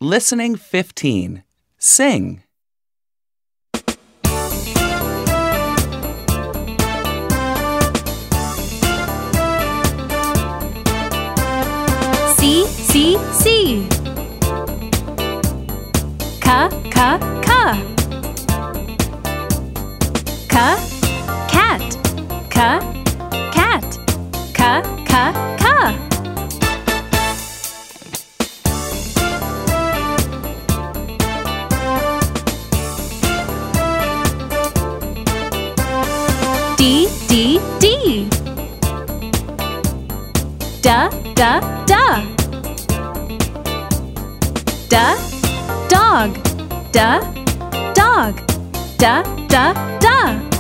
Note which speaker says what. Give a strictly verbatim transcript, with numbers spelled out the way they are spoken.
Speaker 1: Listening fifteen. Sing.
Speaker 2: C, C, C. Ca, ca, ca. Ca, cat. Ca, cat. Ca, ca, ca. D, D, D. Da, da, da. Da, dog. Da, dog. Da, da, da.